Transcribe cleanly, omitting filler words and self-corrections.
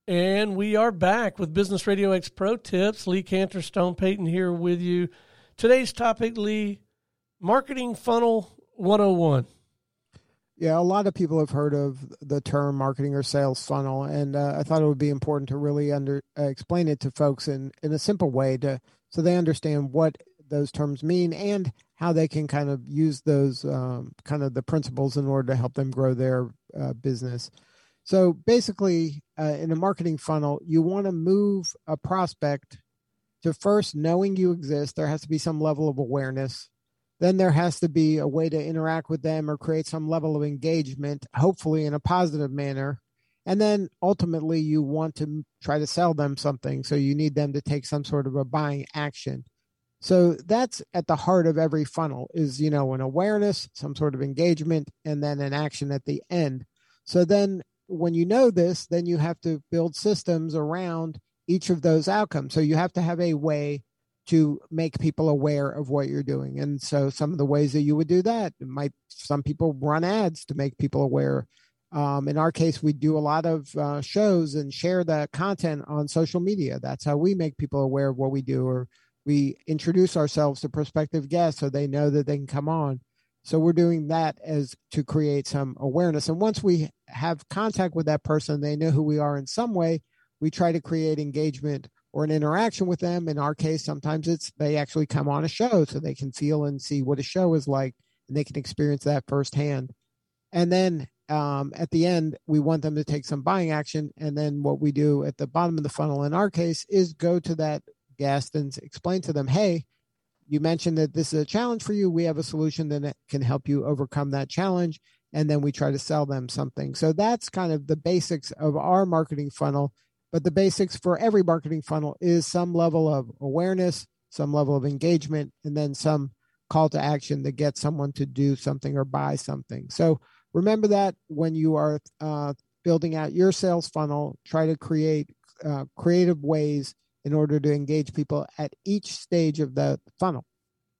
And we are back with Business Radio X Pro Tips. Lee Cantor, Stone Payton here with you. Today's topic, Lee, Marketing Funnel 101. Yeah, a lot of people have heard of the term marketing or sales funnel, and I thought it would be important to really explain it to folks in a simple way so they understand what those terms mean and how they can kind of use those kind of the principles in order to help them grow their business. So basically, in a marketing funnel, you want to move a prospect to first knowing you exist. There has to be some level of awareness. Then there has to be a way to interact with them or create some level of engagement, hopefully in a positive manner. And then ultimately, you want to try to sell them something. So you need them to take some sort of a buying action. So that's at the heart of every funnel is, an awareness, some sort of engagement, and then an action at the end. So then when you know this, then you have to build systems around each of those outcomes. So you have to have a way to make people aware of what you're doing. And so some of the ways that you would do that some people run ads to make people aware. In our case, we do a lot of shows and share the content on social media. That's how we make people aware of what we do, or we introduce ourselves to prospective guests so they know that they can come on. So we're doing that as to create some awareness. And once we have contact with that person, they know who we are in some way, we try to create engagement or an interaction with them. In our case, sometimes they actually come on a show so they can feel and see what a show is like, and they can experience that firsthand. And then at the end, we want them to take some buying action. And then what we do at the bottom of the funnel, in our case, is go to that guest and explain to them, hey, you mentioned that this is a challenge for you. We have a solution that can help you overcome that challenge. And then we try to sell them something. So that's kind of the basics of our marketing funnel. But the basics for every marketing funnel is some level of awareness, some level of engagement, and then some call to action that gets someone to do something or buy something. So remember that when you are building out your sales funnel, try to create creative ways in order to engage people at each stage of the funnel.